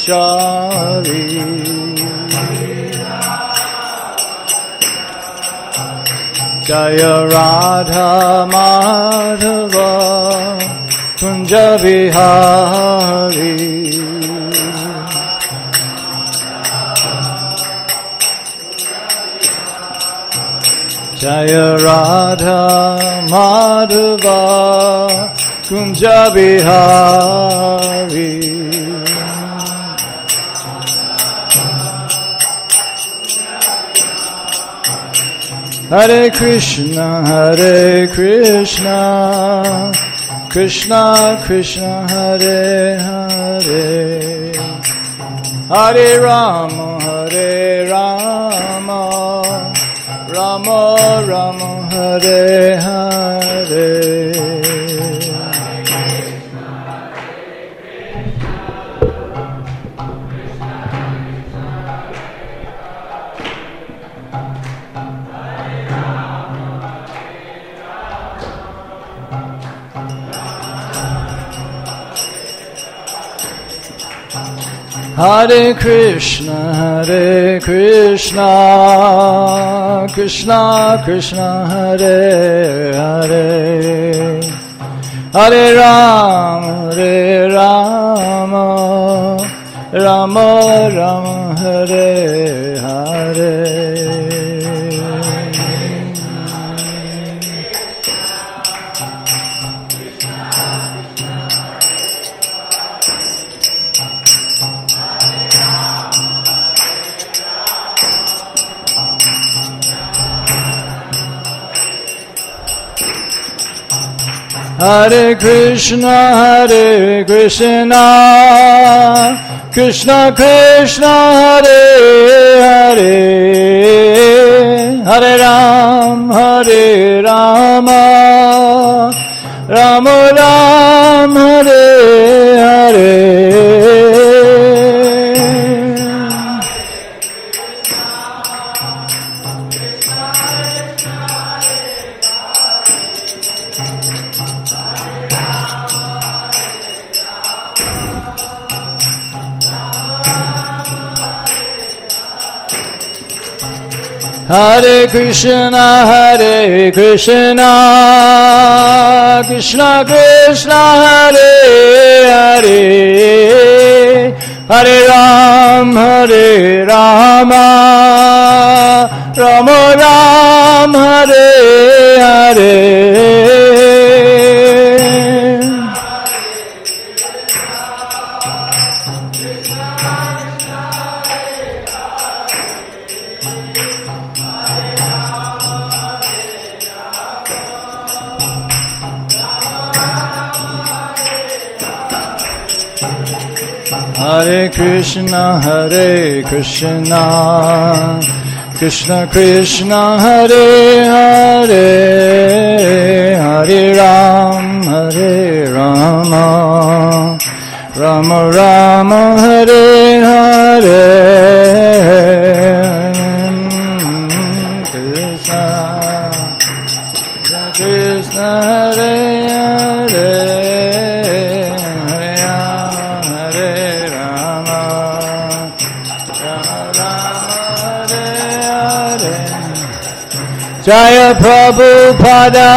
Shari. Jaya Radha Madhava Kunja Vihari. Jaya Radha Madhava Kunja Vihari. Hare Krishna, Krishna Krishna, Hare Hare, Hare Rama, Rama Rama, Hare Hare. Hare Krishna, Krishna Krishna, Hare Hare, Hare Rama, Rama Rama, Hare Hare. Hare Krishna, Krishna Krishna, Hare Hare, Hare Rama, Rama Rama, Hare Hare. Hare Krishna, Krishna Krishna, Hare Hare, Hare Rama, Rama Rama, Hare Hare. Hare Krishna, Krishna Krishna, Hare Hare, Hare Rama, Rama Rama, Hare Hare. Krishna Krishna, Hare Hare, Jaya Prabhupada,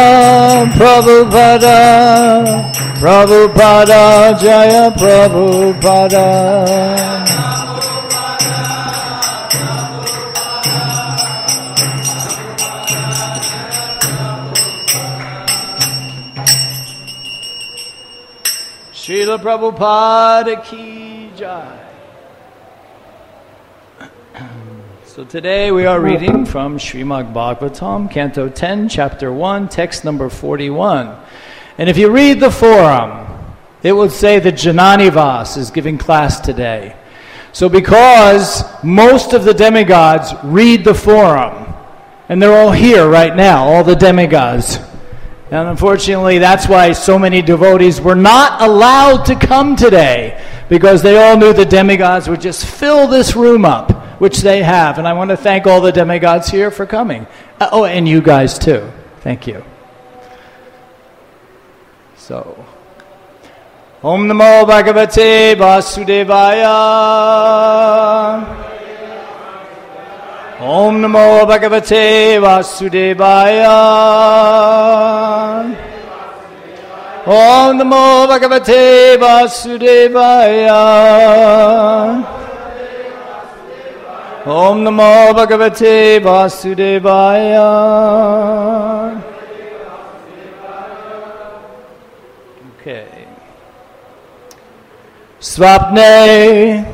Jaya Prabhupada. Srila Prabhupada ki jai. So today we are reading from Srimad Bhagavatam, Canto 10, Chapter 1, text number 41. And if you read the forum, it will say that Jananivas is giving class today. So because most of the demigods read the forum, and they're all here right now, all the demigods. And unfortunately, that's why so many devotees were not allowed to come today, because they all knew the demigods would just fill this room up, which they have. And I want to thank all the demigods here for coming. And you guys too. Thank you. So, Om Namo Bhagavate Vasudevaya. Om Namo Bhagavate Vasudevaya. Om Namo Bhagavate Vasudevaya. Om Namo Bhagavate Vasudevaya. Okay. Swapne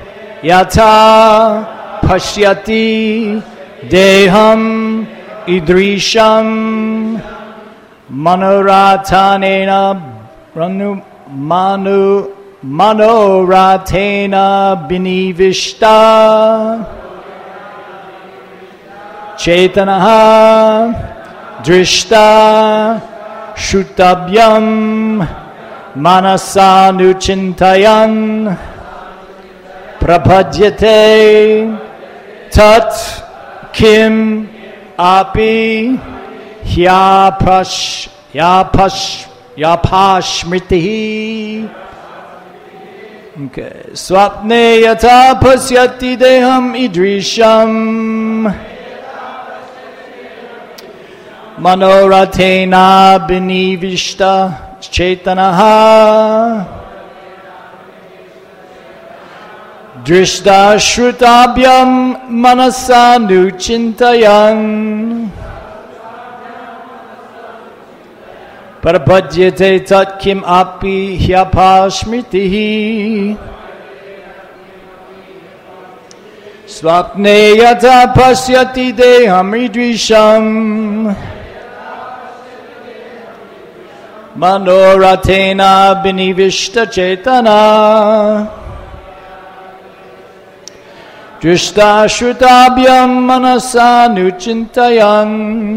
yata pashyati deham idrisham manorathanena manoratena binivishta chetanaha drishta shutabhyam manasanuchintayan prabhadyate tat kim api yapashmritihi. Okay. Swapne yata pasyati deham idrisham manoratena binivishta chetanaha drishta shrutabhyam manasanuchintayan parabhadyate tat kim api hyapashmritihi. Swapne yata pasyati deham idrisham manoratena binivishta chetana drishta shrutabhyam manasanuchintayan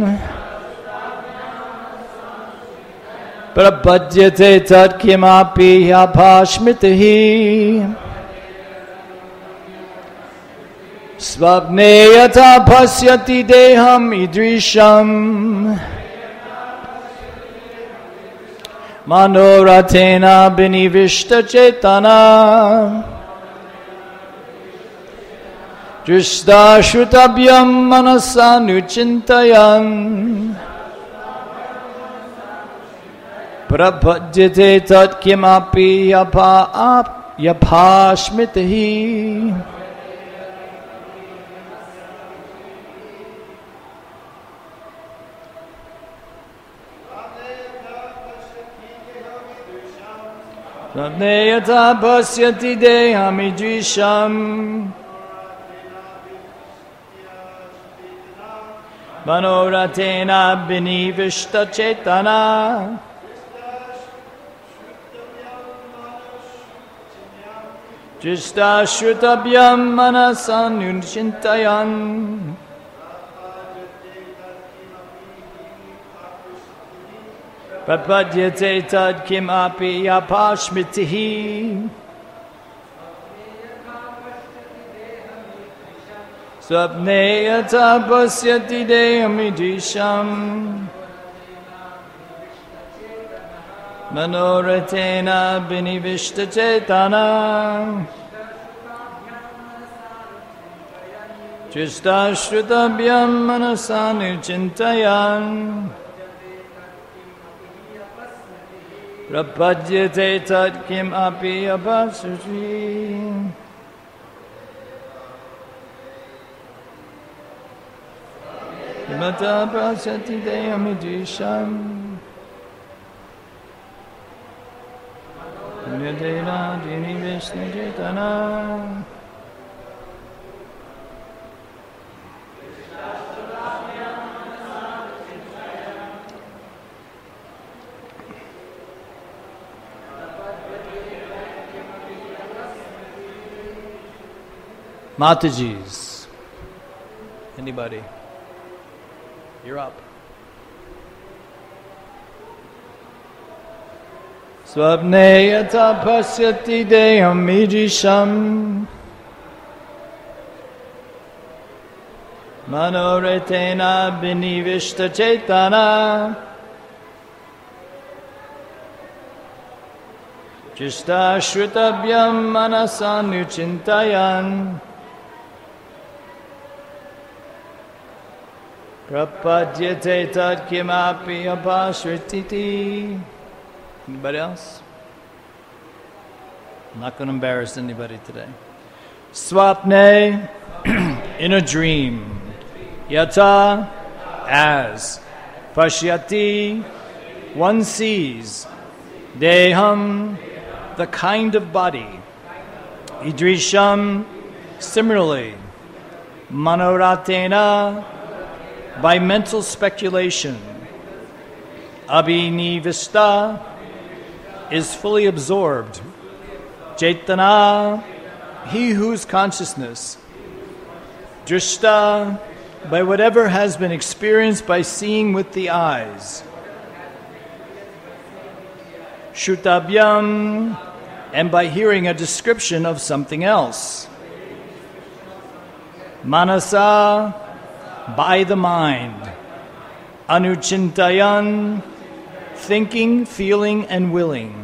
prabhadyate tat kimapi yapashmritihi. Swapne yata pasyati deham idrisham manoratena binivishta chetana drishta shrutabhyam manasanuchintayan prabhadyate tat kimapi yapashmritihi. Swapne yata pasyati deham idrisham manoratena binivishta chetana drishta shrutabhyam manasanuchintayan prabhadyate tad kimapi yapashmritihi. Swapne yata pasyati deham idrisham manoratena binivishta chetana drishta shrutabhyam manasanuchintayan prabhadyate tat kimapi yapashmritihi. Mata pasyati deham idrisham punyatena binivishta chetana Matajis. Anybody? You're up. Swapne yata pasyati deham idrisham manoratena binivishta chetana Drishta Shrutabhyam Manasanuchintayan Prapadyate Tad Kimapi Abhashrititi. Anybody else? I'm not going to embarrass anybody today. Swapne, in a dream. Yata, as. Pashyati, one sees. Deham, the kind of body. Idrisham, similarly. Manoratena, by mental speculation. Abhinivishta, is fully absorbed. Chaitana, he whose consciousness. Drishta, by whatever has been experienced by seeing with the eyes. Shrutabhyam, and by hearing a description of something else. Manasa, by the mind. Anuchintayan, thinking, feeling, and willing.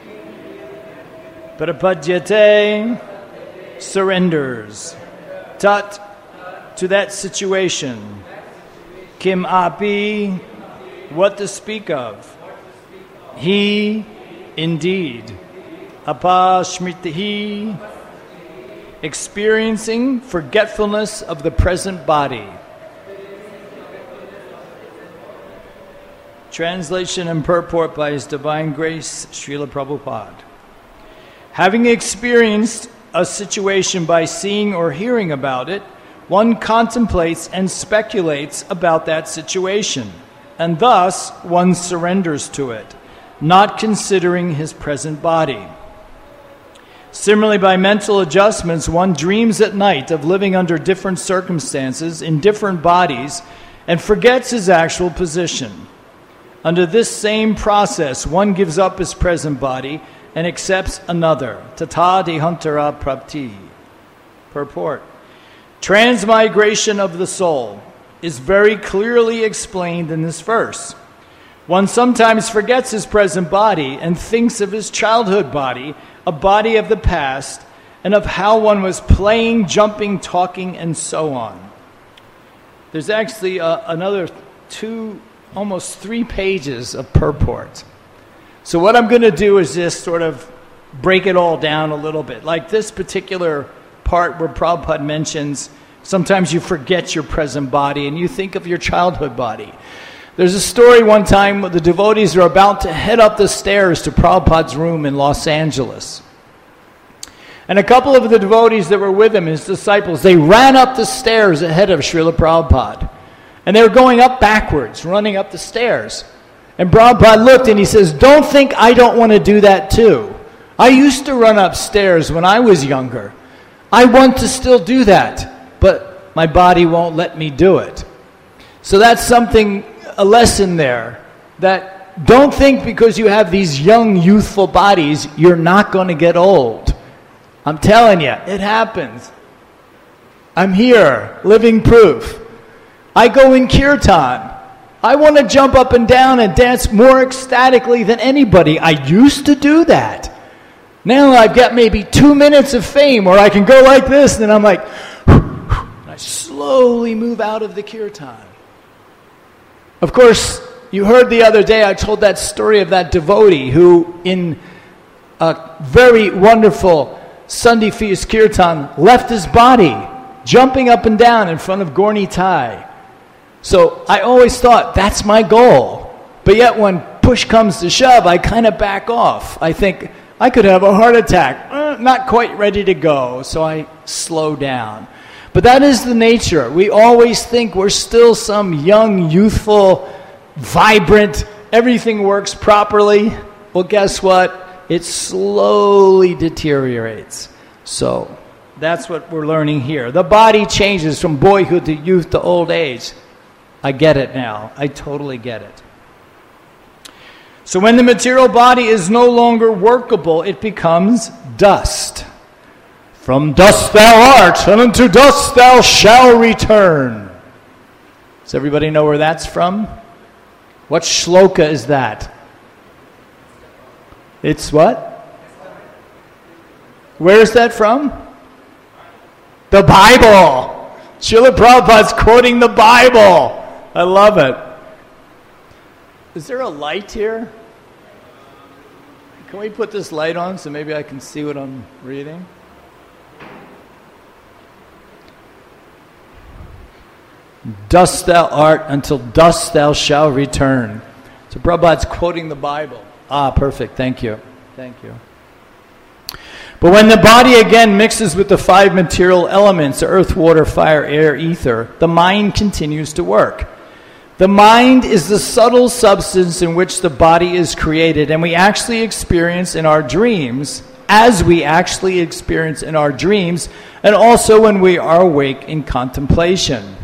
Prapadyate, surrenders. Tat, to that situation. Kim api, what to speak of. He, indeed. Apasmritihi, experiencing forgetfulness of the present body. Translation and purport by His Divine Grace, Srila Prabhupada. Having experienced a situation by seeing or hearing about it, one contemplates and speculates about that situation, and thus one surrenders to it, not considering his present body. Similarly, by mental adjustments, one dreams at night of living under different circumstances in different bodies and forgets his actual position. Under this same process, one gives up his present body and accepts another. Tata dehantara prapti. Purport. Transmigration of the soul is very clearly explained in this verse. One sometimes forgets his present body and thinks of his childhood body, a body of the past, and of how one was playing, jumping, talking, and so on. There's actually another almost 3 pages of purport. So what I'm going to do is just sort of break it all down a little bit. Like this particular part where Prabhupada mentions sometimes you forget your present body and you think of your childhood body. There's a story one time where the devotees are about to head up the stairs to Prabhupada's room in Los Angeles. And a couple of the devotees that were with him, his disciples, they ran up the stairs ahead of Srila Prabhupada. And they were going up backwards, running up the stairs. And Prabhupada looked and he says, "Don't think I don't want to do that too. I used to run upstairs when I was younger. I want to still do that, but my body won't let me do it." So that's something, a lesson there, that don't think because you have these young, youthful bodies, you're not going to get old. I'm telling you, it happens. I'm here, living proof. I go in kirtan. I want to jump up and down and dance more ecstatically than anybody. I used to do that. Now I've got maybe 2 minutes of fame where I can go like this, and then I'm like, and I slowly move out of the kirtan. Of course, you heard the other day I told that story of that devotee who, in a very wonderful Sunday feast kirtan, left his body jumping up and down in front of Gaur Nitai. So I always thought, that's my goal. But yet when push comes to shove, I kind of back off. I think, I could have a heart attack. Not quite ready to go, so I slow down. But that is the nature. We always think we're still some young, youthful, vibrant, everything works properly. Well, guess what? It slowly deteriorates. So that's what we're learning here. The body changes from boyhood to youth to old age. I get it now. I totally get it. So when the material body is no longer workable, it becomes dust. From dust thou art, and unto dust thou shalt return. Does everybody know where that's from? What shloka is that? It's what? Where's that from? The Bible. Srila Prabhupada's quoting the Bible. I love it. Is there a light here? Can we put this light on so maybe I can see what I'm reading? Dust thou art, until dust thou shalt return. So Prabhupada's quoting the Bible. Ah, perfect. Thank you. Thank you. But when the body again mixes with the 5 material elements, earth, water, fire, air, ether, the mind continues to work. The mind is the subtle substance in which the body is created, and we actually experience in our dreams, as we actually experience in our dreams, and also when we are awake in contemplation.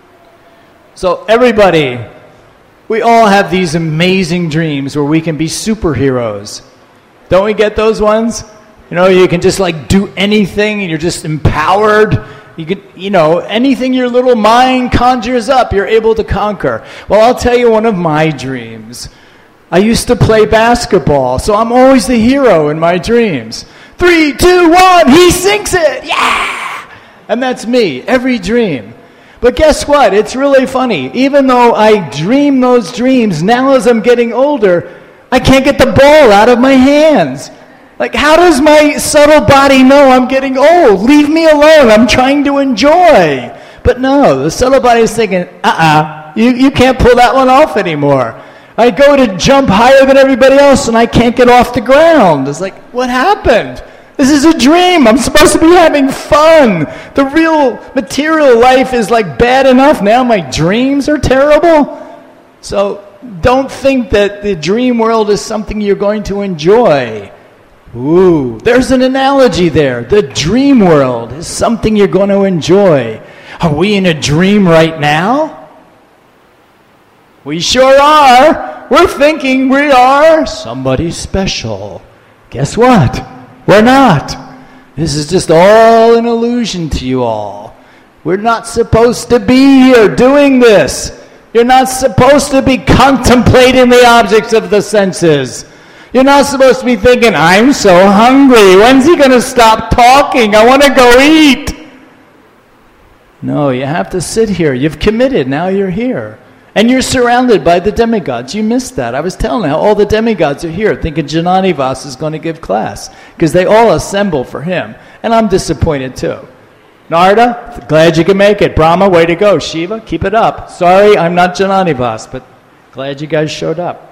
So everybody, we all have these amazing dreams where we can be superheroes. Don't we get those ones? You know, you can just like do anything and you're just empowered. You can, anything your little mind conjures up, you're able to conquer. Well, I'll tell you one of my dreams. I used to play basketball, so I'm always the hero in my dreams. 3, 2, 1, he sinks it! Yeah! And that's me, every dream. But guess what? It's really funny. Even though I dream those dreams, now as I'm getting older, I can't get the ball out of my hands. Like, how does my subtle body know I'm getting old? Leave me alone. I'm trying to enjoy. But no, the subtle body is thinking, you can't pull that one off anymore. I go to jump higher than everybody else, and I can't get off the ground. It's like, what happened? This is a dream. I'm supposed to be having fun. The real material life is like bad enough. Now my dreams are terrible. So don't think that the dream world is something you're going to enjoy. Ooh, there's an analogy there. The dream world is something you're going to enjoy. Are we in a dream right now? We sure are. We're thinking we are somebody special. Guess what? We're not. This is just all an illusion to you all. We're not supposed to be here doing this. You're not supposed to be contemplating the objects of the senses. You're not supposed to be thinking, I'm so hungry. When's he going to stop talking? I want to go eat. No, you have to sit here. You've committed. Now you're here. And you're surrounded by the demigods. You missed that. I was telling how all the demigods are here, thinking Jananivas is going to give class, because they all assemble for him. And I'm disappointed too. Narada, glad you can make it. Brahma, way to go. Shiva, keep it up. Sorry, I'm not Jananivas, but glad you guys showed up.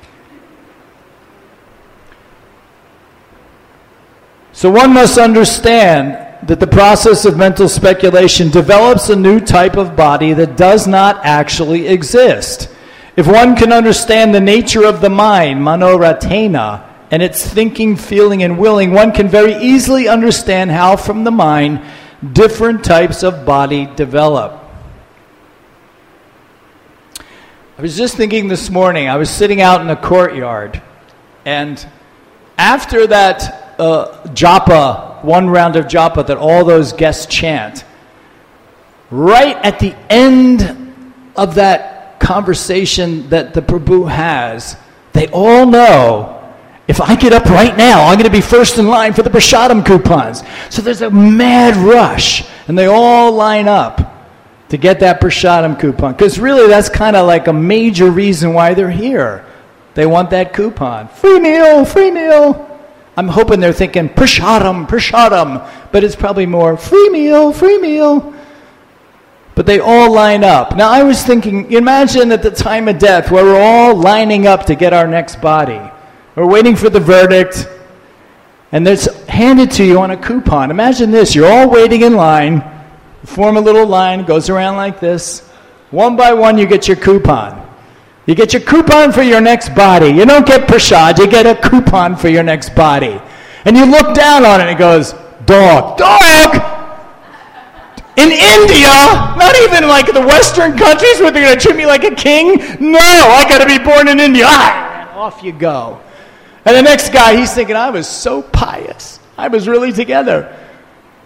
So one must understand that the process of mental speculation develops a new type of body that does not actually exist. If one can understand the nature of the mind, manoratena, and its thinking, feeling, and willing, one can very easily understand how from the mind different types of body develop. I was just thinking this morning, I was sitting out in the courtyard, and after that japa, one round of japa that all those guests chant, right at the end of that conversation that the Prabhu has, they all know, if I get up right now, I'm going to be first in line for the prasadam coupons. So there's a mad rush, and they all line up to get that prasadam coupon. Because really, that's kind of like a major reason why they're here. They want that coupon. Free meal, free meal. I'm hoping they're thinking, prasadam, prasadam. But it's probably more, free meal, free meal. But they all line up. Now, I was thinking, imagine at the time of death where we're all lining up to get our next body. We're waiting for the verdict, and it's handed to you on a coupon. Imagine this. You're all waiting in line. You form a little line. It goes around like this. One by one, you get your coupon. You get your coupon for your next body. You don't get prasad. You get a coupon for your next body. And you look down on it, and it goes, dog. Dog! In India, not even like the Western countries where they're going to treat me like a king. No, I got to be born in India. And off you go. And the next guy, he's thinking, I was so pious. I was really together. But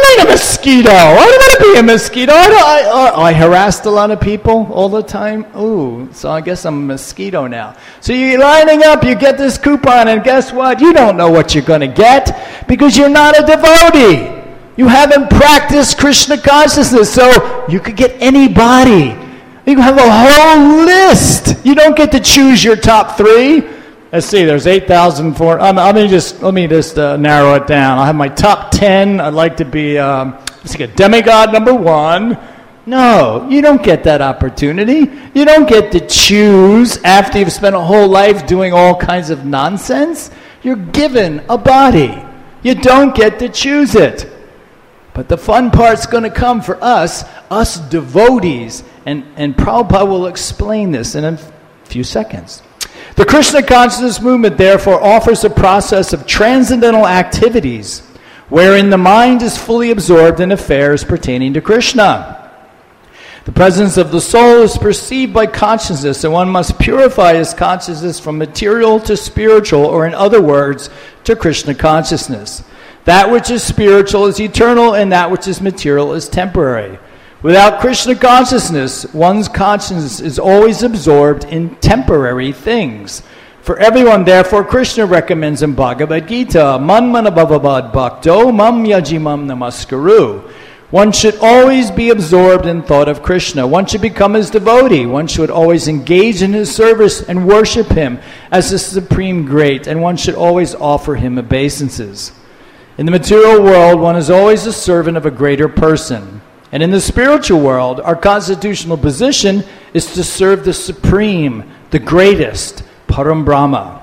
like a mosquito. I don't want to be a mosquito. I harassed a lot of people all the time. Ooh, so I guess I'm a mosquito now. So you're lining up, you get this coupon, and guess what? You don't know what you're going to get because you're not a devotee. You haven't practiced Krishna consciousness, so you could get anybody. You have a whole list. You don't get to choose your top 3. Let's see, there's 8,004. Let me just narrow it down. I'll have my top 10. I'd like to be a demigod number 1. No, you don't get that opportunity. You don't get to choose after you've spent a whole life doing all kinds of nonsense. You're given a body. You don't get to choose it. But the fun part's going to come for us devotees. And Prabhupada will explain this in a few seconds. The Krishna consciousness movement, therefore, offers a process of transcendental activities wherein the mind is fully absorbed in affairs pertaining to Krishna. The presence of the soul is perceived by consciousness, and one must purify his consciousness from material to spiritual, or in other words, to Krishna consciousness. That which is spiritual is eternal, and that which is material is temporary. Without Krishna consciousness, one's consciousness is always absorbed in temporary things. For everyone, therefore, Krishna recommends in Bhagavad Gita, Man manabhavavad bhakto mam yajimam namaskaru. One should always be absorbed in thought of Krishna. One should become his devotee. One should always engage in his service and worship him as the supreme great, and one should always offer him obeisances. In the material world, one is always a servant of a greater person. And in the spiritual world, our constitutional position is to serve the supreme, the greatest, Param Brahma.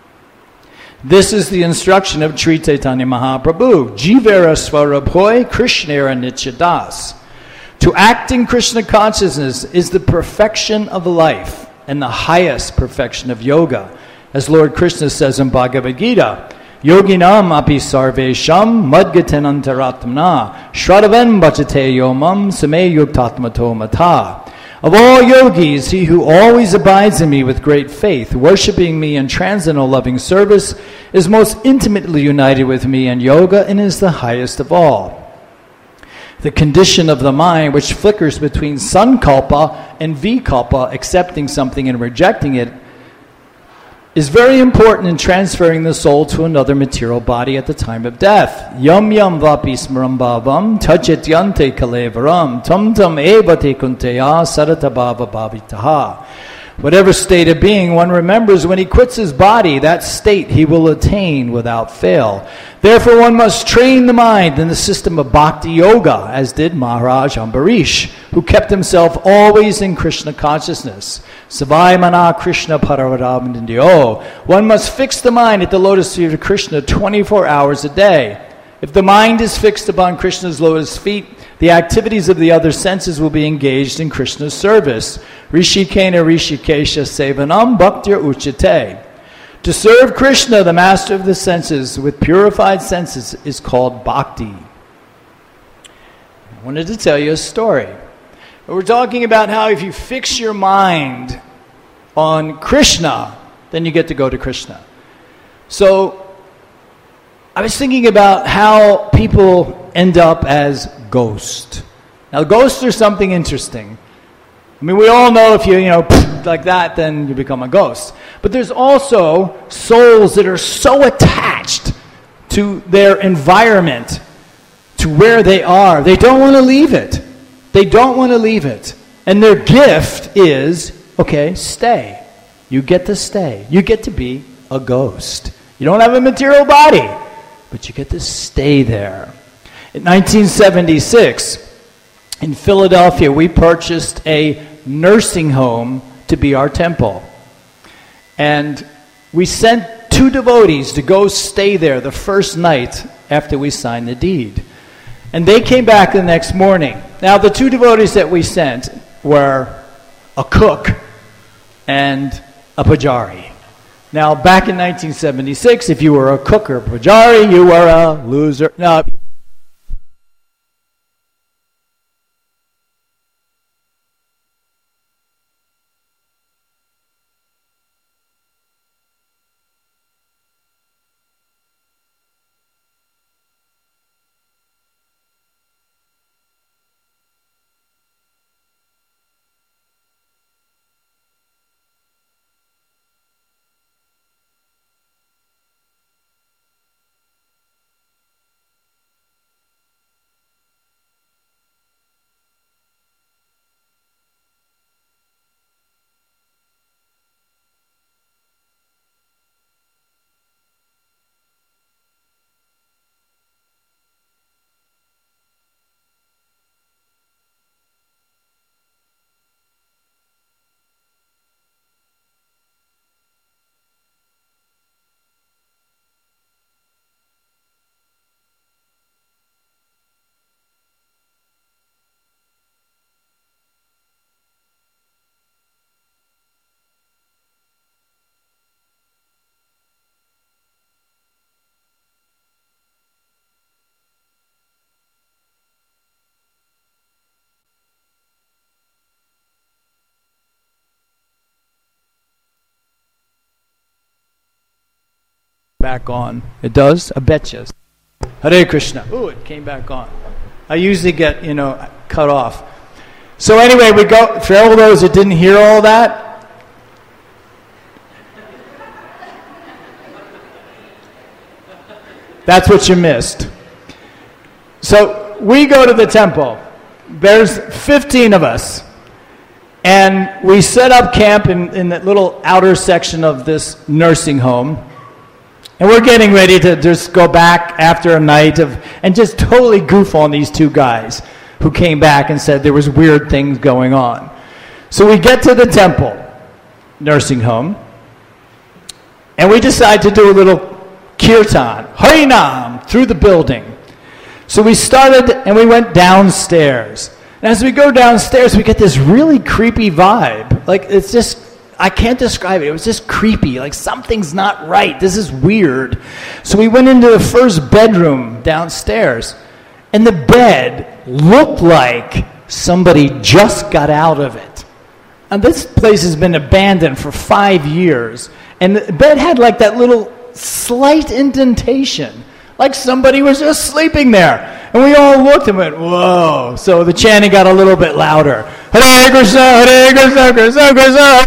This is the instruction of Sri Chaitanya Mahaprabhu. Jivera Svarabhoy Krishnera Nityadas. To act in Krishna consciousness is the perfection of life and the highest perfection of yoga. As Lord Krishna says in Bhagavad Gita, Yoginam api sarvesham madgaten antaratmana shraddhavan bhajate yomam same yuktatmato mata. Of all yogis, he who always abides in me with great faith, worshipping me in transcendental loving service, is most intimately united with me in yoga and is the highest of all. The condition of the mind, which flickers between sankalpa and vikalpa, accepting something and rejecting it, is very important in transferring the soul to another material body at the time of death. Yam yam vapi smaram bhavam tachetyante kalevaram tam tam evate kunteya sarata bhava bhavitaha. Whatever state of being one remembers when he quits his body, that state he will attain without fail. Therefore one must train the mind in the system of bhakti yoga, as did Maharaj Ambarish, who kept himself always in Krishna consciousness. Savai mana Krishna paravadavandindyo. One must fix the mind at the lotus feet of Krishna 24 hours a day. If the mind is fixed upon Krishna's lotus feet, the activities of the other senses will be engaged in Krishna's service. Rishikena Rishikesha Sevanam Bhaktir Uchate. To serve Krishna, the master of the senses, with purified senses is called bhakti. I wanted to tell you a story. We're talking about how if you fix your mind on Krishna, then you get to go to Krishna. So I was thinking about how people end up as ghosts. Now, ghosts are something interesting. I mean, we all know if you like that, then you become a ghost. But there's also souls that are so attached to their environment, to where they are. They don't want to leave it. They don't want to leave it. And their gift is, okay, stay. You get to stay. You get to be a ghost. You don't have a material body, but you get to stay there. In 1976, in Philadelphia, we purchased a nursing home to be our temple. And we sent 2 devotees to go stay there the first night after we signed the deed. And they came back the next morning. Now, the 2 devotees that we sent were a cook and a pujari. Now, back in 1976, if you were a cook or a pujari, you were a loser. No. back on. It does? I bet you. Hare Krishna. Ooh, it came back on. I usually get, cut off. So anyway, we go, for all those that didn't hear all that, that's what you missed. So we go to the temple. There's 15 of us. And we set up camp in that little outer section of this nursing home. And we're getting ready to just go back after a night and just totally goof on these two guys who came back and said there was weird things going on. So we get to the temple nursing home, and we decide to do a little kirtan, Harinam, through the building. So we started and we went downstairs. And as we go downstairs, we get this really creepy vibe. Like, it's just, I can't describe it. It was just creepy. Like, something's not right. This is weird. So we went into the first bedroom downstairs. And the bed looked like somebody just got out of it. And this place has been abandoned for 5 years. And the bed had like that little slight indentation. Like somebody was just sleeping there. And we all looked and went, whoa. So the chanting got a little bit louder. Hare Krishna, Hare Krishna, Krishna Krishna.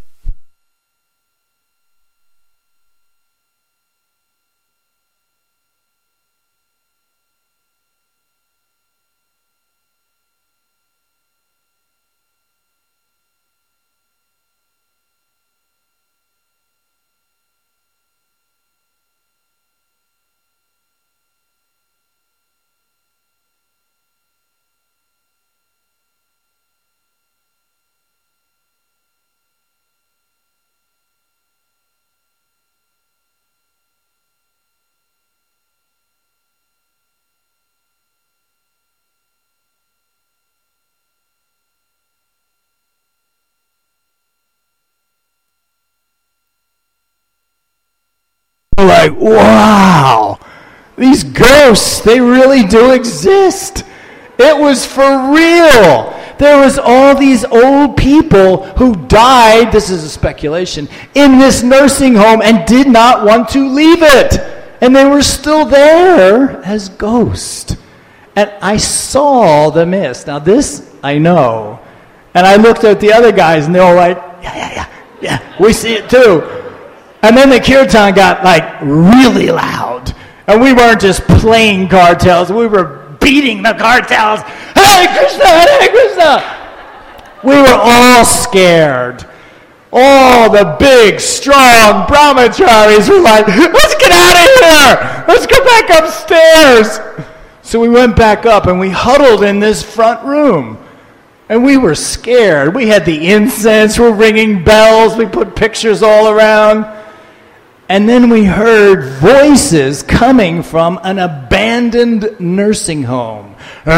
Like, wow, these ghosts, they really do exist. It was for real. There was all these old people who died, this is a speculation, in this nursing home and did not want to leave it. And they were still there as ghosts. And I saw the mist. Now this, I know. And I looked at the other guys and they were like, yeah, we see it too. And then the kirtan got like really loud. And we weren't just playing cartels, we were beating the cartels. Hare Krishna, Hare Krishna. We were all scared. All the big, strong brahmacharis were like, let's get out of here. Let's go back upstairs. So we went back up and we huddled in this front room. And we were scared. We had the incense, we're ringing bells, we put pictures all around. And then we heard voices coming from an abandoned nursing home. We're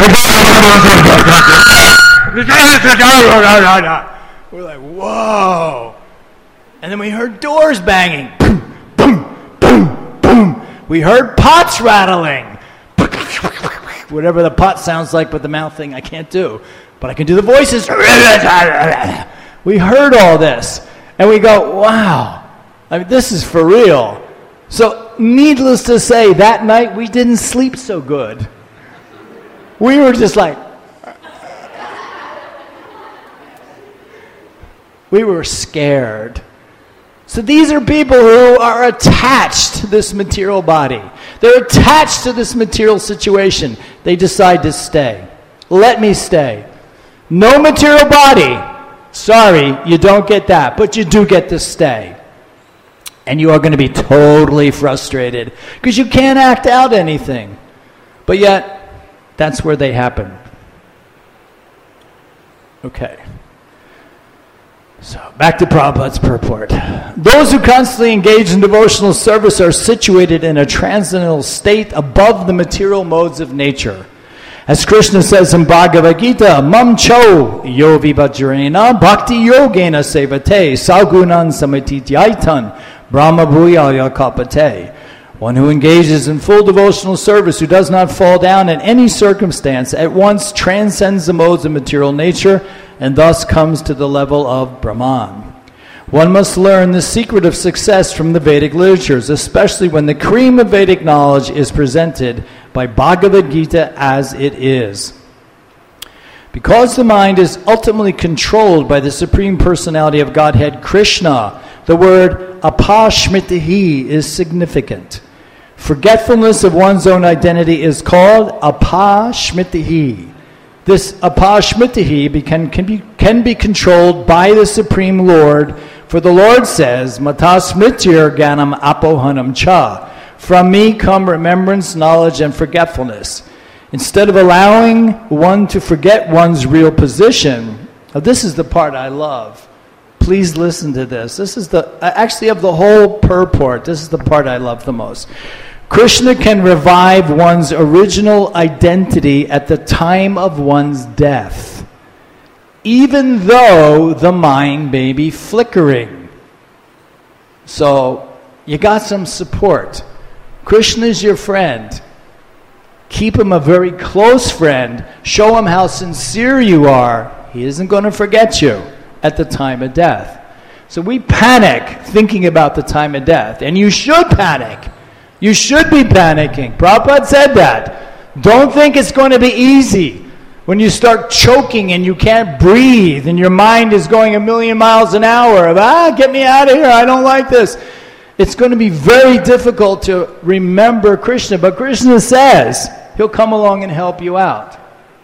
like, whoa. And then we heard doors banging. Boom, boom, boom, boom. We heard pots rattling. Whatever the pot sounds like, but the mouth thing I can't do. But I can do the voices. We heard all this. And we go, wow. I mean, this is for real. So, needless to say, that night we didn't sleep so good. We were just like, we were scared. So these are people who are attached to this material body. They're attached to this material situation. They decide to stay. Let me stay. No material body. Sorry, you don't get that, but you do get to stay. And you are going to be totally frustrated because you can't act out anything. But yet, that's where they happen. Okay. So, back to Prabhupada's purport. Those who constantly engage in devotional service are situated in a transcendental state above the material modes of nature. As Krishna says in Bhagavad Gita, Mam cho yo vibhajrena bhakti yogena sevate sagunan samatityaitan Brahma Bhuyaya Kapate. One who engages in full devotional service, who does not fall down in any circumstance, at once transcends the modes of material nature and thus comes to the level of Brahman. One must learn the secret of success from the Vedic literatures, especially when the cream of Vedic knowledge is presented by Bhagavad Gita as it is. Because the mind is ultimately controlled by the Supreme Personality of Godhead, Krishna, the word apashmitihi is significant. Forgetfulness of one's own identity is called apashmitihi. This apashmitihi can be controlled by the Supreme Lord, for the Lord says, Matasmritir ganam apohanam cha. From me come remembrance, knowledge, and forgetfulness. Instead of allowing one to forget one's real position, now this is the part I love. Please listen to this. This is actually of the whole purport, this is the part I love the most. Krishna can revive one's original identity at the time of one's death, even though the mind may be flickering. So, you got some support. Krishna is your friend. Keep him a very close friend. Show him how sincere you are. He isn't going to forget you at the time of death. So we panic thinking about the time of death. And you should panic. You should be panicking. Prabhupada said that. Don't think it's going to be easy when you start choking and you can't breathe and your mind is going 1,000,000 miles an hour. Get me out of here. I don't like this. It's going to be very difficult to remember Krishna, but Krishna says he'll come along and help you out.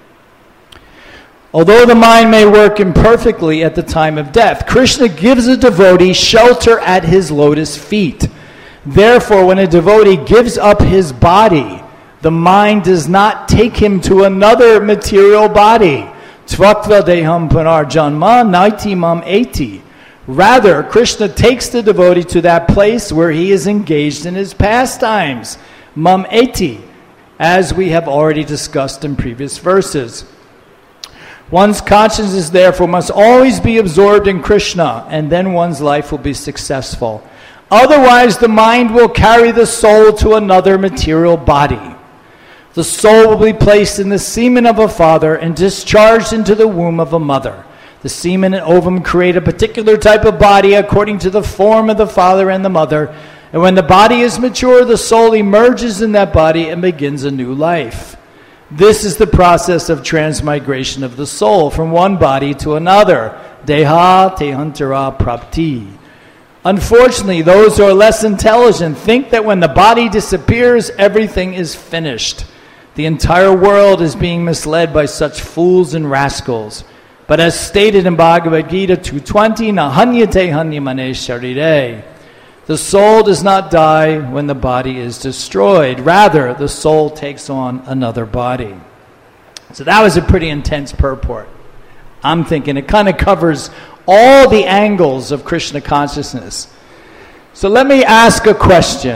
Although the mind may work imperfectly at the time of death, Krishna gives a devotee shelter at his lotus feet. Therefore, when a devotee gives up his body, the mind does not take him to another material body. Tvaktva deham punar janma naiti mam eti. Rather, Krishna takes the devotee to that place where he is engaged in his pastimes, mam eti, as we have already discussed in previous verses. One's consciousness, therefore, must always be absorbed in Krishna, and then one's life will be successful. Otherwise, the mind will carry the soul to another material body. The soul will be placed in the semen of a father and discharged into the womb of a mother. The semen and ovum create a particular type of body according to the form of the father and the mother. And when the body is mature, the soul emerges in that body and begins a new life. This is the process of transmigration of the soul from one body to another. Deha tehantara prapti. Unfortunately, those who are less intelligent think that when the body disappears, everything is finished. The entire world is being misled by such fools and rascals. But as stated in Bhagavad Gita 2:20, Nahanyate hanyamane sharire. The soul does not die when the body is destroyed. Rather, the soul takes on another body. So that was a pretty intense purport. I'm thinking it kind of covers all the angles of Krishna consciousness. So let me ask a question.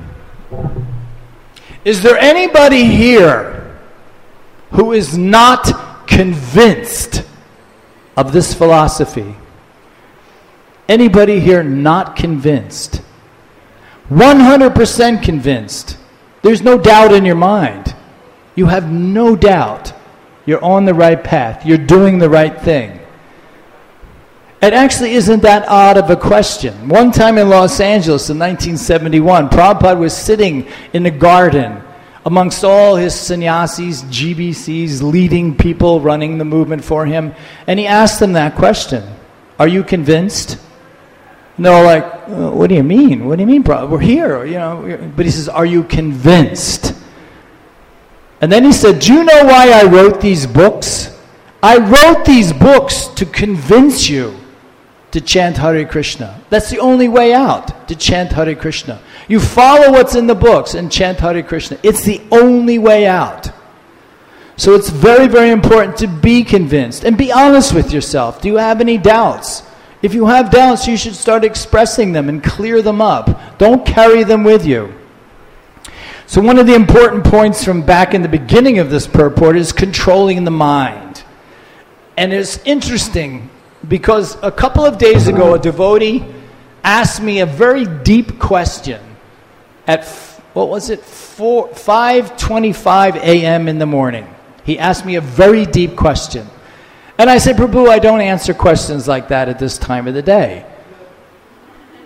Is there anybody here who is not convinced of this philosophy? Anybody here not convinced? 100% convinced. There's no doubt in your mind. You have no doubt. You're on the right path. You're doing the right thing. It actually isn't that odd of a question. One time in Los Angeles in 1971, Prabhupada was sitting in a garden amongst all his sannyasis, GBCs, leading people running the movement for him, and he asked them that question. Are you convinced? And they're all like, what do you mean? What do you mean, Prabhupada? We're here, you know. But he says, are you convinced? And then he said, do you know why I wrote these books? I wrote these books to convince you to chant Hare Krishna. That's the only way out, to chant Hare Krishna. You follow what's in the books and chant Hare Krishna. It's the only way out. So it's very, very important to be convinced and be honest with yourself. Do you have any doubts? If you have doubts, you should start expressing them and clear them up. Don't carry them with you. So one of the important points from back in the beginning of this purport is controlling the mind. And it's interesting because a couple of days ago, a devotee asked me a very deep question at, 5:25 a.m. in the morning. He asked me a very deep question. And I said, Prabhu, I don't answer questions like that at this time of the day.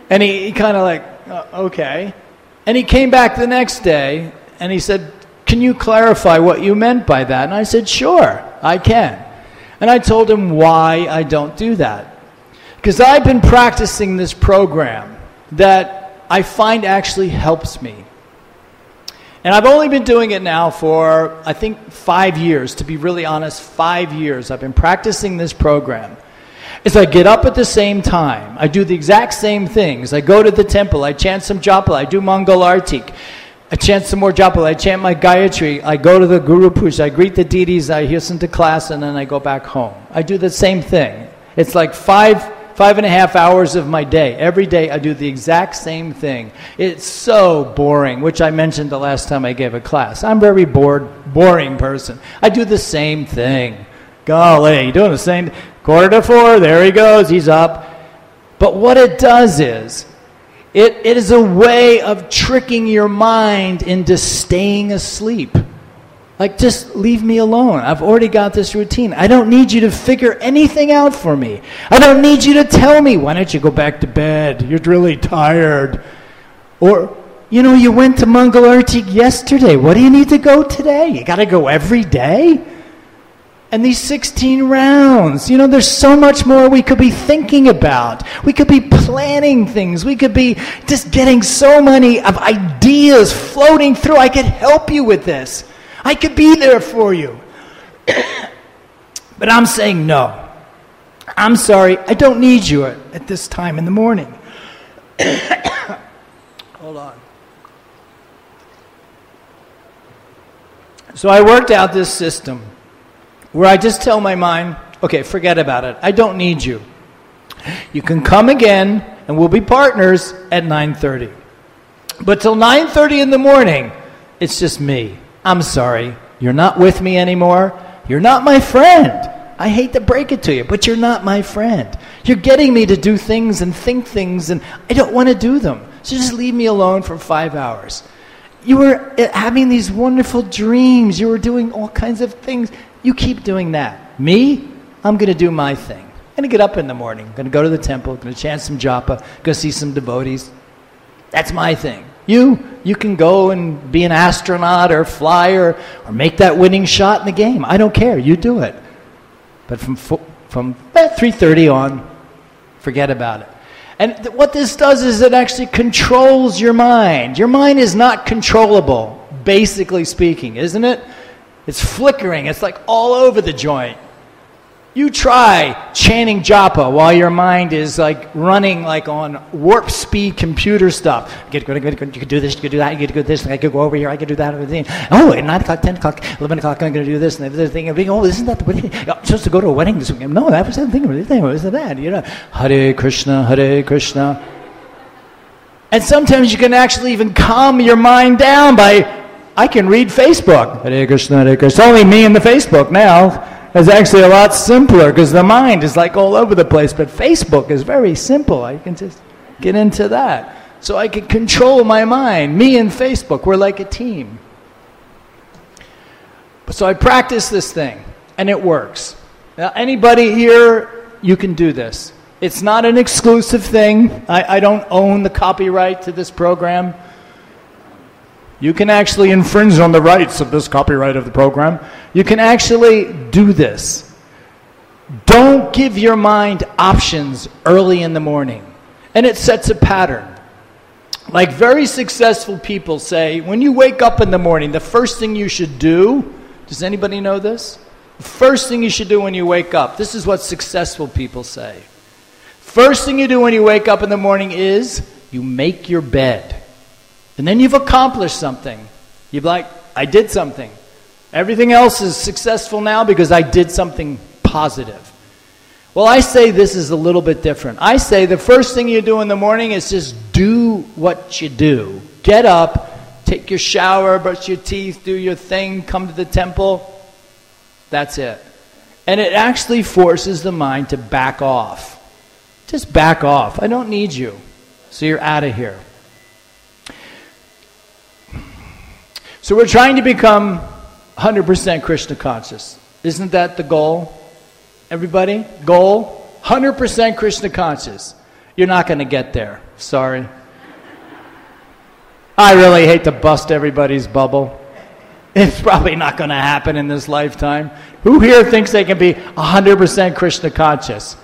And he kind of like, okay. And he came back the next day, and he said, can you clarify what you meant by that? And I said, sure, I can. And I told him why I don't do that. Because I've been practicing this program that I find actually helps me. And I've only been doing it now for, I think, 5 years. To be really honest, 5 years. I've been practicing this program. As I get up at the same time, I do the exact same things. I go to the temple, I chant some japa, I do Mangal Artik. I chant some more japa, I chant my Gayatri, I go to the Guru Puja, I greet the deities, I listen to class, and then I go back home. I do the same thing. It's like five and a half hours of my day. Every day I do the exact same thing. It's so boring, which I mentioned the last time I gave a class. I'm a very boring person. I do the same thing. Golly, you doing the same 3:45, there he goes, he's up. But what it does is, it is a way of tricking your mind into staying asleep. Like, just leave me alone. I've already got this routine. I don't need you to figure anything out for me. I don't need you to tell me, why don't you go back to bed? You're really tired. Or, you went to Mangal Artik yesterday. What do you need to go today? You got to go every day? And these 16 rounds, there's so much more we could be thinking about. We could be planning things. We could be just getting so many of ideas floating through. I could help you with this. I could be there for you. But I'm saying no. I'm sorry, I don't need you at this time in the morning. Hold on. So I worked out this system where I just tell my mind, okay, forget about it. I don't need you. You can come again, and we'll be partners at 9:30. But till 9:30 in the morning, it's just me. I'm sorry. You're not with me anymore. You're not my friend. I hate to break it to you, but you're not my friend. You're getting me to do things and think things, and I don't want to do them. So just leave me alone for 5 hours. You were having these wonderful dreams. You were doing all kinds of things. You keep doing that. Me, I'm going to do my thing. I'm going to get up in the morning. I'm going to go to the temple. I'm going to chant some japa. Go see some devotees. That's my thing. You can go and be an astronaut or fly or make that winning shot in the game. I don't care. You do it. But from 3:30 on, forget about it. And what this does is it actually controls your mind. Your mind is not controllable, basically speaking, isn't it? It's flickering. It's like all over the joint. You try chanting japa while your mind is like running like on warp speed computer stuff. You could do this, you could do that, you could do this, I could go over here, I could do that. Oh, at 9 o'clock, 10 o'clock, 11 o'clock, I'm going to do this and the other thing. Oh, isn't that the wedding? I'm supposed to go to a wedding this weekend. No, that was the thing. What was that? Hare Krishna, Hare Krishna. And sometimes you can actually even calm your mind down by, I can read Facebook. Hare Krishna, Hare Krishna. It's only me and the Facebook now. It's actually a lot simpler because the mind is like all over the place. But Facebook is very simple. I can just get into that. So I can control my mind. Me and Facebook, we're like a team. So I practice this thing, and it works. Now, anybody here, you can do this. It's not an exclusive thing. I don't own the copyright to this program. You can actually infringe on the rights of this copyright of the program. You can actually do this. Don't give your mind options early in the morning. And it sets a pattern. Like very successful people say, when you wake up in the morning, the first thing you should do, does anybody know this? The first thing you should do when you wake up, this is what successful people say. First thing you do when you wake up in the morning is you make your bed. And then you've accomplished something. You're like, I did something. Everything else is successful now because I did something positive. Well, I say this is a little bit different. I say the first thing you do in the morning is just do what you do. Get up, take your shower, brush your teeth, do your thing, come to the temple. That's it. And it actually forces the mind to back off. Just back off. I don't need you. So you're out of here. So we're trying to become 100% Krishna conscious. Isn't that the goal? Everybody? Goal? 100% Krishna conscious. You're not going to get there. Sorry. I really hate to bust everybody's bubble. It's probably not going to happen in this lifetime. Who here thinks they can be 100% Krishna conscious?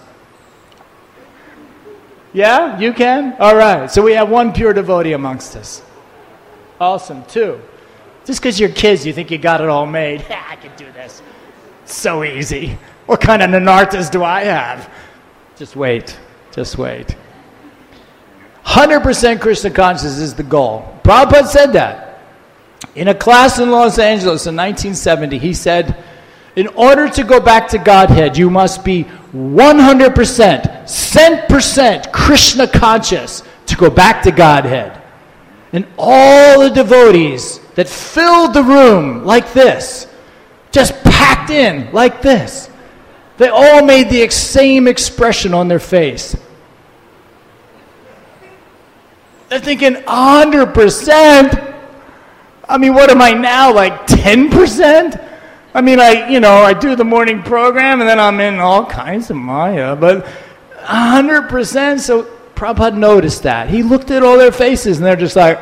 Yeah, you can? All right. So we have one pure devotee amongst us. Awesome. 2. Just because you're kids, you think you got it all made. Yeah, I can do this. It's so easy. What kind of nanarthas do I have? Just wait. Just wait. 100% Krishna conscious is the goal. Prabhupada said that. In a class in Los Angeles in 1970, he said, in order to go back to Godhead, you must be 100%, cent% Krishna conscious to go back to Godhead. And all the devotees that filled the room like this, just packed in like this, they all made the same expression on their face. They're thinking, 100%? I mean, what am I now, like 10%? I mean, I do the morning program and then I'm in all kinds of Maya, but 100%? So Prabhupada noticed that. He looked at all their faces and they're just like,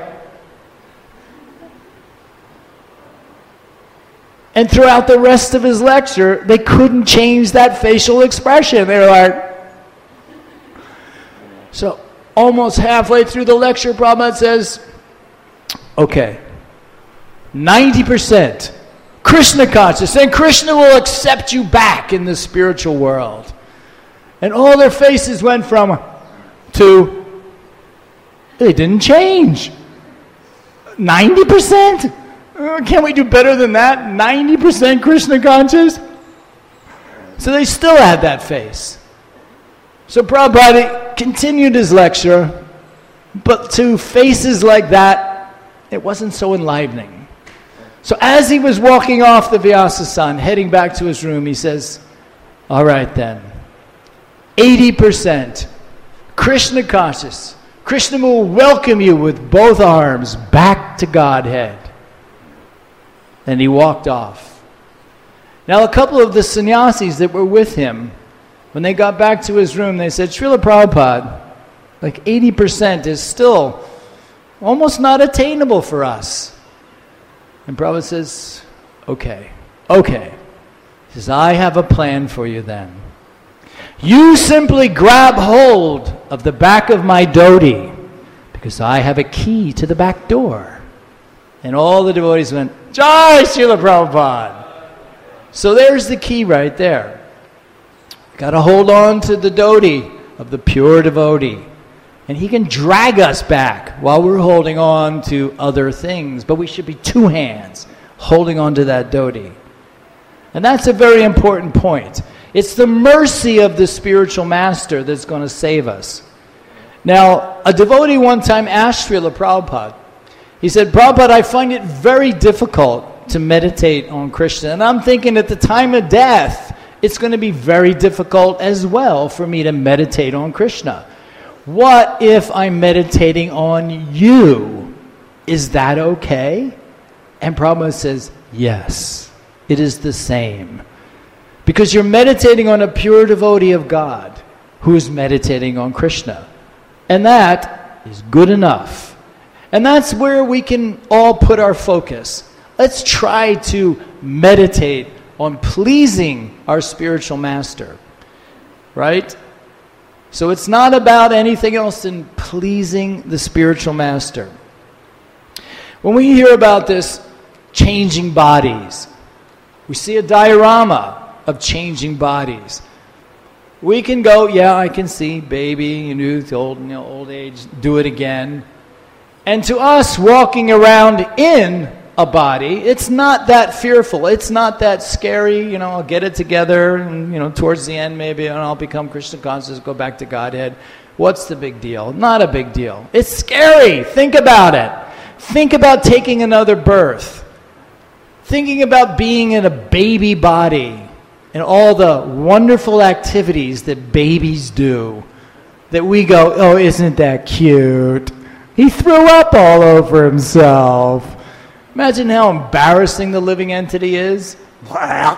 and throughout the rest of his lecture, they couldn't change that facial expression. They were like, so almost halfway through the lecture, Prabhupada says, okay, 90% Krishna conscious, and Krishna will accept you back in the spiritual world. And all their faces went from to, they didn't change. 90%? Can't we do better than that? 90% Krishna conscious? So they still had that face. So Prabhupada continued his lecture, but to faces like that, it wasn't so enlivening. So as he was walking off the Vyasa-san, heading back to his room, he says, all right then, 80% Krishna conscious. Krishna will welcome you with both arms back to Godhead. And he walked off. Now a couple of the sannyasis that were with him, when they got back to his room, they said, Srila Prabhupada, like 80% is still almost not attainable for us. And Prabhupada says, okay. He says, I have a plan for you then. You simply grab hold of the back of my dhoti, because I have a key to the back door. And all the devotees went, Jai Srila Prabhupada. So there's the key right there. Got to hold on to the dhoti of the pure devotee. And he can drag us back while we're holding on to other things. But we should be 2 hands holding on to that dhoti. And that's a very important point. It's the mercy of the spiritual master that's going to save us. Now, a devotee one time asked Srila Prabhupada, he said, Prabhupada, I find it very difficult to meditate on Krishna. And I'm thinking at the time of death, it's going to be very difficult as well for me to meditate on Krishna. What if I'm meditating on you? Is that okay? And Prabhupada says, yes, it is the same. Because you're meditating on a pure devotee of God who is meditating on Krishna. And that is good enough. And that's where we can all put our focus. Let's try to meditate on pleasing our spiritual master. Right? So it's not about anything else than pleasing the spiritual master. When we hear about this changing bodies, we see a diorama of changing bodies. We can go, yeah, I can see baby, youth, old age, do it again. And to us, walking around in a body, it's not that fearful. It's not that scary. I'll get it together, and towards the end maybe, and I'll become Krishna conscious, go back to Godhead. What's the big deal? Not a big deal. It's scary. Think about it. Think about taking another birth. Thinking about being in a baby body and all the wonderful activities that babies do, that we go, oh, isn't that cute? He threw up all over himself. Imagine how embarrassing the living entity is.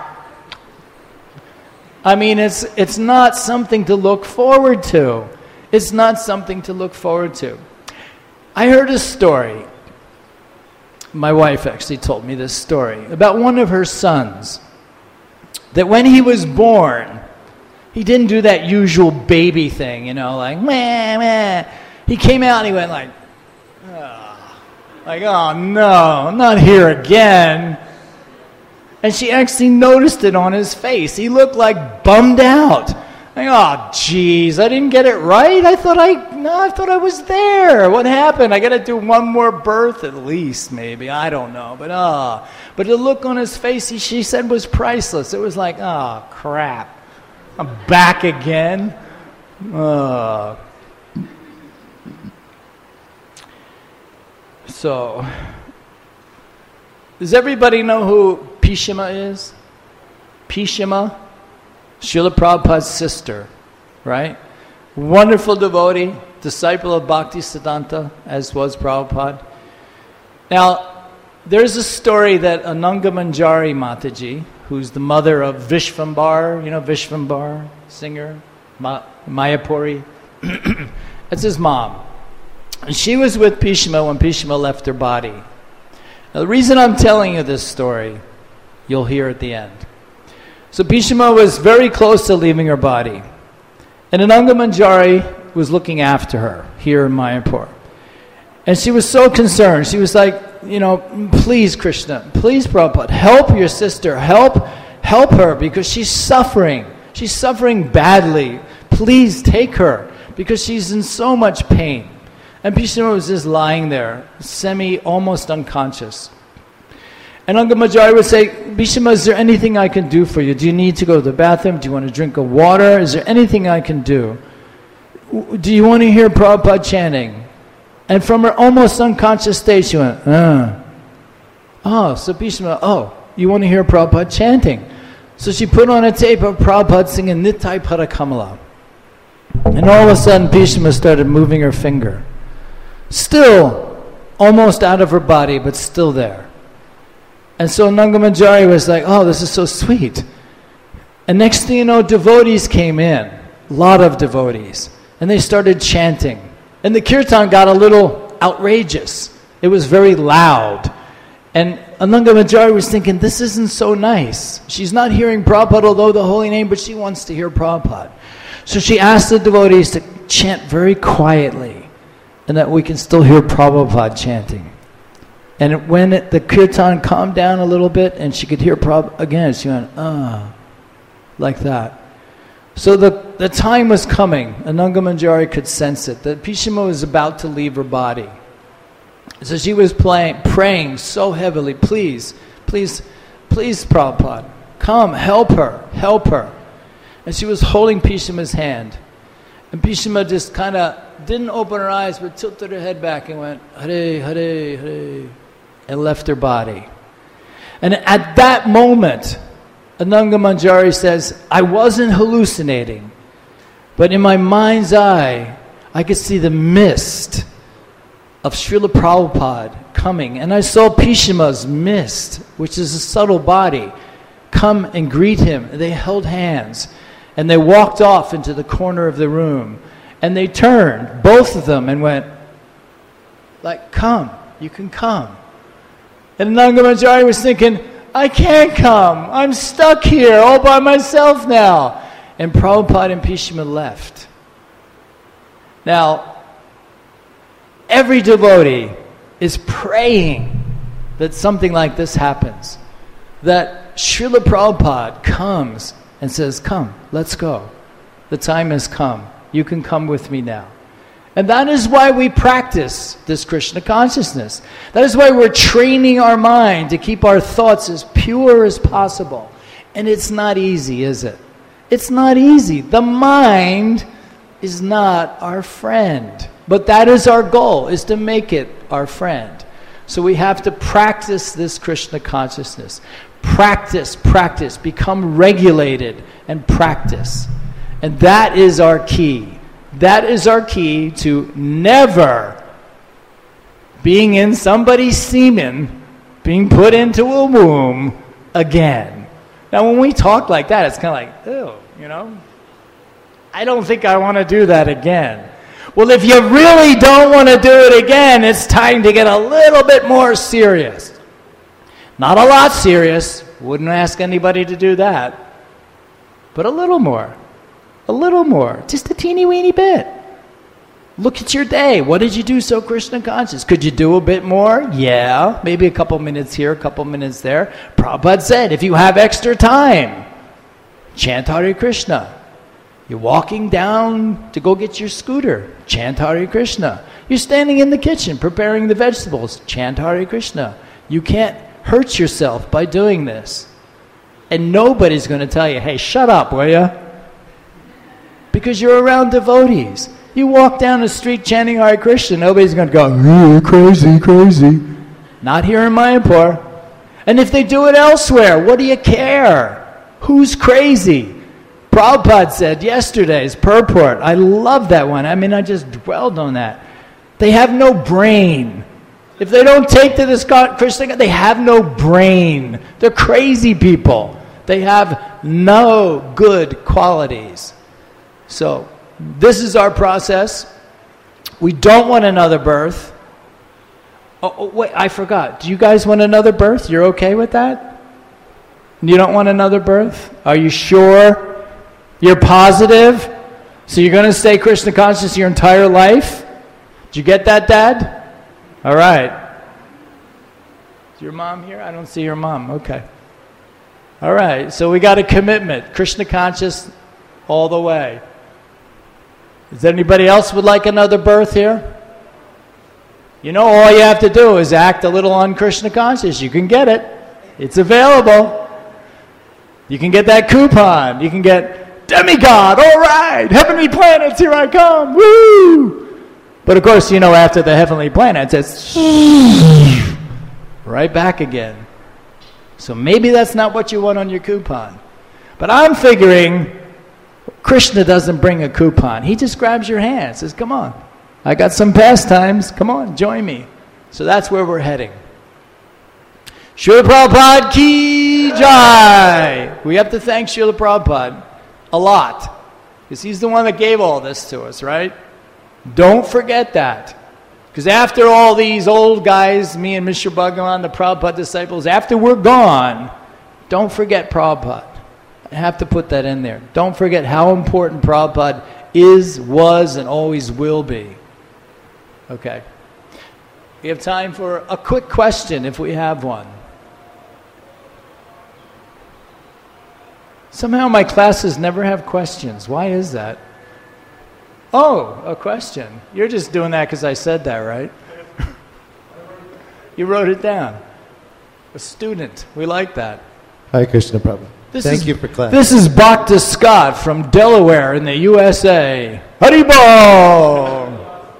I mean, it's not something to look forward to. It's not something to look forward to. I heard a story. My wife actually told me this story about one of her sons. That when he was born, he didn't do that usual baby thing, like, meh, meh. He came out and he went like, oh no, not here again. And she actually noticed it on his face. He looked like bummed out. Like, oh, geez, I didn't get it right. I thought I was there. What happened? I got to do one more birth at least, maybe. I don't know. But the look on his face, she said, was priceless. It was like, oh, crap. I'm back again. So, does everybody know who Pishima is? Pishima? Srila Prabhupada's sister, right? Wonderful devotee, disciple of Bhaktisiddhanta, as was Prabhupada. Now, there's a story that Ananga Manjari Mataji, who's the mother of Vishvambar, Vishvambar, singer, Mayapuri. That's his mom. And she was with Pishima when Pishima left her body. Now, the reason I'm telling you this story, you'll hear at the end. So Bhishma was very close to leaving her body. And Ananga Manjari was looking after her here in Mayapur. And she was so concerned. She was like, please Krishna, please Prabhupada, help your sister, help her because she's suffering. She's suffering badly. Please take her because she's in so much pain. And Bhishma was just lying there, almost unconscious. And Ananga Manjari would say, Bhishma, is there anything I can do for you? Do you need to go to the bathroom? Do you want a drink of water? Is there anything I can do? Do you want to hear Prabhupada chanting? And from her almost unconscious state, she went, Oh, so Bhishma, you want to hear Prabhupada chanting? So she put on a tape of Prabhupada singing Nittai Parakamala. And all of a sudden, Bhishma started moving her finger. Still almost out of her body, but still there. And so Ananga Manjari was like, oh, this is so sweet. And next thing you know, devotees came in. A lot of devotees. And they started chanting. And the kirtan got a little outrageous. It was very loud. And Ananga Manjari was thinking, this isn't so nice. She's not hearing Prabhupada, although the holy name, but she wants to hear Prabhupada. So she asked the devotees to chant very quietly, and that we can still hear Prabhupada chanting. And when the kirtan calmed down a little bit, and she could hear Prabhupada again, she went, like that. So the time was coming. Ananga Manjari could sense it, that Bhishma was about to leave her body. So she was praying so heavily, please, Prabhupada, come, help her. And she was holding Bhisma's hand. And Bhishma just kind of didn't open her eyes, but tilted her head back and went, Hare, Hare, Hare, and left her body. And at that moment, Ananga Manjari says, I wasn't hallucinating, but in my mind's eye, I could see the mist of Srila Prabhupada coming. And I saw Bhishma's mist, which is a subtle body, come and greet him. They held hands. And they walked off into the corner of the room. And they turned, both of them, and went, like, come, you can come. And Ananga Manjari was thinking, I can't come. I'm stuck here all by myself now. And Prabhupada and Bhishma left. Now, every devotee is praying that something like this happens. That Srila Prabhupada comes and says, come, let's go. The time has come. You can come with me now. And that is why we practice this Krishna consciousness. That is why we're training our mind to keep our thoughts as pure as possible. And it's not easy, is it? It's not easy. The mind is not our friend. But that is our goal, is to make it our friend. So we have to practice this Krishna consciousness. Practice, become regulated and practice. And that is our key. That is our key to never being in somebody's semen, being put into a womb again. Now when we talk like that, it's kind of like, ew, I don't think I want to do that again. Well, if you really don't want to do it again, it's time to get a little bit more serious. Not a lot serious. Wouldn't ask anybody to do that. But a little more. A little more. Just a teeny weeny bit. Look at your day. What did you do so Krishna conscious? Could you do a bit more? Yeah. Maybe a couple minutes here, a couple minutes there. Prabhupada said, if you have extra time, chant Hare Krishna. You're walking down to go get your scooter, chant Hare Krishna. You're standing in the kitchen preparing the vegetables, chant Hare Krishna. You can't hurt yourself by doing this. And nobody's going to tell you, hey, shut up, will you? Because you're around devotees. You walk down the street chanting Hare Krishna, nobody's going to go, crazy, crazy. Not here in Mayapur. And if they do it elsewhere, what do you care? Who's crazy? Prabhupada said yesterday's purport, I love that one. I mean, I just dwelled on that. They have no brain. If they don't take to this Krishna, they have no brain. They're crazy people. They have no good qualities. So, this is our process. We don't want another birth. Oh, wait, I forgot. Do you guys want another birth? You're okay with that? You don't want another birth? Are you sure? You're positive? So you're going to stay Krishna conscious your entire life? Did you get that, Dad? All right. Is your mom here? I don't see your mom. Okay. All right. So we got a commitment. Krishna conscious all the way. Is there anybody else would like another birth here? You know, all you have to do is act a little un-Krishna conscious. You can get it. It's available. You can get that coupon. You can get demigod, all right, heavenly planets, here I come, woo! But of course, you know, after the heavenly planets, it's right back again. So maybe that's not what you want on your coupon. But I'm figuring Krishna doesn't bring a coupon. He just grabs your hand and says, come on, I got some pastimes, come on, join me. So that's where we're heading. Srila Prabhupada ki jai. We have to thank Srila Prabhupada a lot, because he's the one that gave all this to us, right? Don't forget that. Because after all these old guys, me and Mr. Bhagavan, the Prabhupada disciples, after we're gone, don't forget Prabhupada. I have to put that in there. Don't forget how important Prabhupada is, was, and always will be. Okay. We have time for a quick question if we have one. Somehow my classes never have questions. Why is that? Oh, a question. You're just doing that because I said that, right? You wrote it down. A student. We like that. Hi, Krishna Prabhu. Thank you for class. This is Bhakta Scott from Delaware in the USA. Haribol!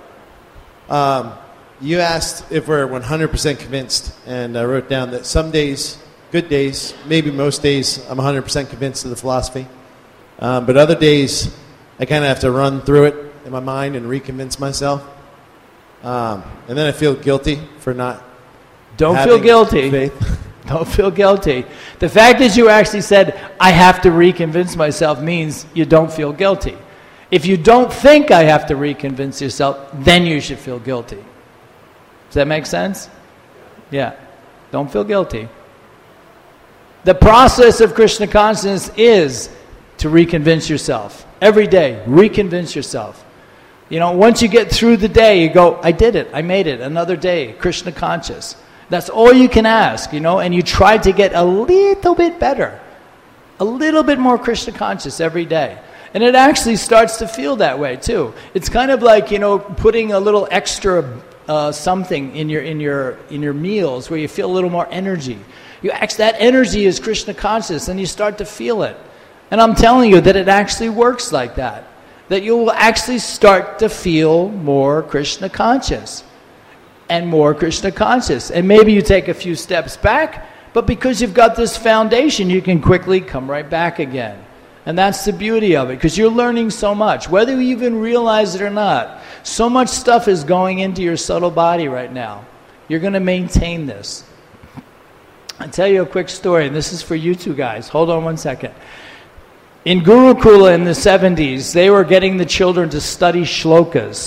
You asked if we're 100% convinced, and I wrote down that some days, good days, maybe most days, I'm 100% convinced of the philosophy. But other days, I kind of have to run through it in my mind and reconvince myself. And then I feel guilty for not Don't feel guilty. Faith. Don't feel guilty. The fact that you actually said, I have to reconvince myself, means you don't feel guilty. If you don't think I have to reconvince yourself, then you should feel guilty. Does that make sense? Yeah. Don't feel guilty. The process of Krishna consciousness is to reconvince yourself. Every day, reconvince yourself. You know, once you get through the day, you go, I did it, I made it, another day, Krishna conscious. That's all you can ask, you know, and you try to get a little bit better, a little bit more Krishna conscious every day. And it actually starts to feel that way too. It's kind of like, you know, putting a little extra something in your meals where you feel a little more energy. That energy is Krishna conscious, and you start to feel it. And I'm telling you that it actually works like that. That you will actually start to feel more Krishna conscious. And more Krishna conscious. And maybe you take a few steps back, but because you've got this foundation, you can quickly come right back again. And that's the beauty of it, because you're learning so much, whether you even realize it or not. So much stuff is going into your subtle body right now. You're going to maintain this. I'll tell you a quick story, and this is for you two guys. Hold on one second. In Gurukula in the 70s, they were getting the children to study shlokas.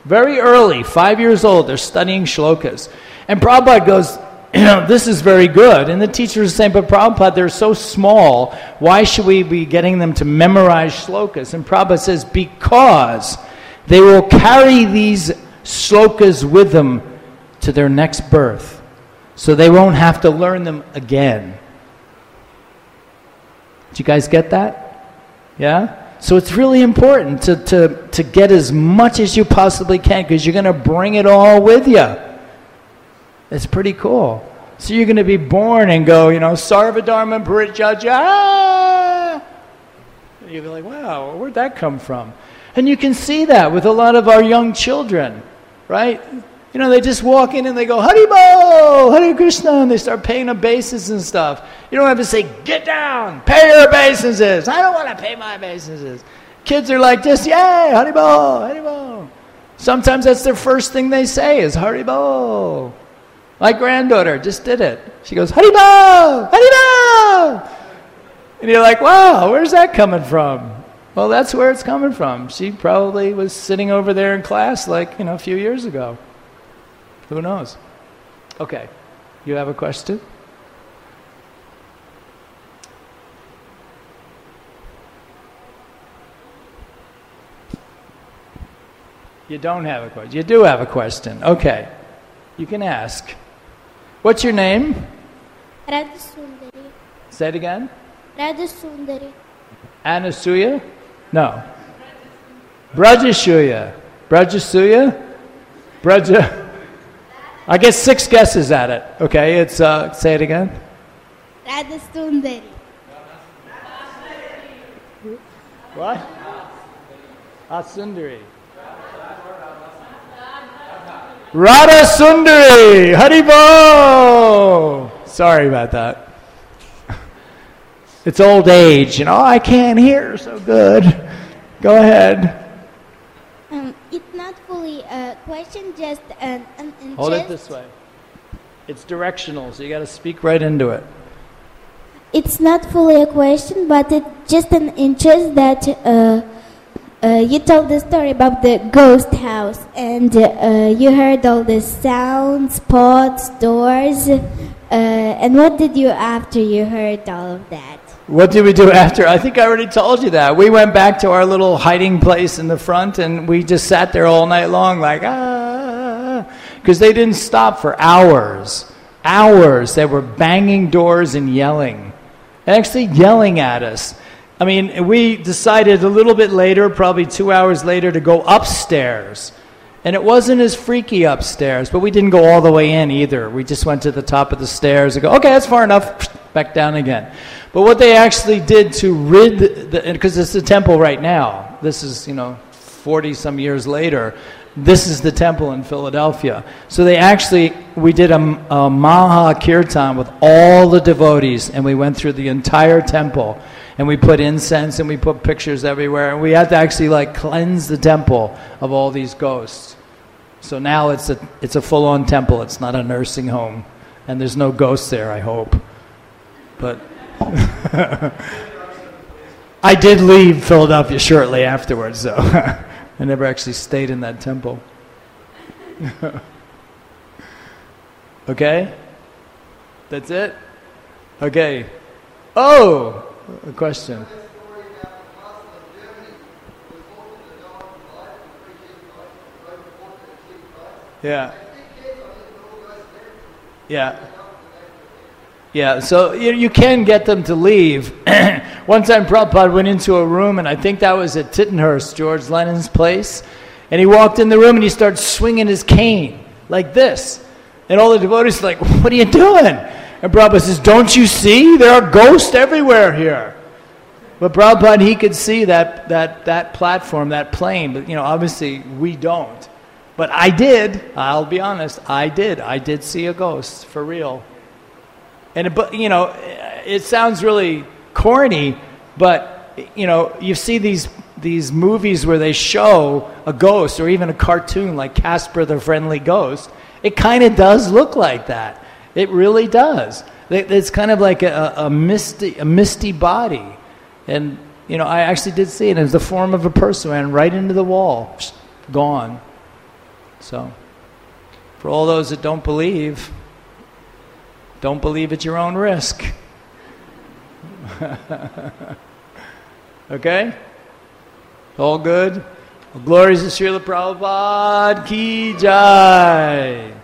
Very early, 5 years old, they're studying shlokas. And Prabhupada goes, this is very good. And the teacher is saying, but Prabhupada, they're so small. Why should we be getting them to memorize shlokas? And Prabhupada says, because they will carry these shlokas with them to their next birth. So they won't have to learn them again. Did you guys get that? Yeah? So it's really important to get as much as you possibly can, because you're going to bring it all with you. It's pretty cool. So you're going to be born and go, Sarvadharma Parityajya. And you'll be like, wow, where'd that come from? And you can see that with a lot of our young children, right? They just walk in and they go, Haribo, Hare Krishna, and they start paying obeisances and stuff. You don't have to say, get down, pay your obeisances. I don't want to pay my obeisances. Kids are like this, yay, Haribo, Haribo. Sometimes that's their first thing they say is Haribo. My granddaughter just did it. She goes, Haribo, Haribo. And you're like, wow, where's that coming from? Well, that's where it's coming from. She probably was sitting over there in class like, a few years ago. Who knows? Okay. You have a question? You don't have a question. You do have a question. Okay. You can ask. What's your name? Radhasundari. Say it again. Radhasundari. Anasuya? No. Brajasuya. Brajasuya? Braja. I get 6 guesses at it. Okay, it's, say it again. Radhasundari. What? Asundari. Radha Sundari! Haribo! Sorry about that. It's old age, I can't hear so good. Go ahead. It's not fully a question, just an interest. Hold it this way. It's directional, so you got to speak right into it. It's not fully a question, but it's just an interest that you told the story about the ghost house, and you heard all the sounds, pots, doors, and what did you after you heard all of that? What did we do after? I think I already told you that. We went back to our little hiding place in the front, and we just sat there all night long like, because they didn't stop for hours. Hours. They were banging doors and yelling. Actually yelling at us. I mean, we decided a little bit later, probably 2 hours later, to go upstairs. And it wasn't as freaky upstairs, but we didn't go all the way in either. We just went to the top of the stairs and go, okay, that's far enough, back down again. But what they actually did to rid because it's the temple right now. This is, 40-some years later. This is the temple in Philadelphia. So we did a Maha Kirtan with all the devotees, and we went through the entire temple. And we put incense and we put pictures everywhere. And we had to actually cleanse the temple of all these ghosts. So now it's a full-on temple. It's not a nursing home. And there's no ghosts there, I hope. But I did leave Philadelphia shortly afterwards, so I never actually stayed in that temple. Okay? That's it? Okay. Oh! A question. Yeah. Yeah. Yeah, so you can get them to leave. One time Prabhupada went into a room, and I think that was at Tittenhurst, George Lennon's place, and he walked in the room and he started swinging his cane like this. And all the devotees were like, what are you doing? And Prabhupada says, don't you see? There are ghosts everywhere here. But Prabhupada, he could see that platform, that plane, but obviously we don't. But I did, I'll be honest, I did see a ghost, for real. And it sounds really corny, but you see these movies where they show a ghost, or even a cartoon like Casper the Friendly Ghost. It kind of does look like that. It really does. It's kind of like a misty body. And, I actually did see it. It was the form of a person, ran right into the wall, gone. So, for all those that don't believe at your own risk. Okay? All good? Well, glories to Srila Prabhupada Ki Jai.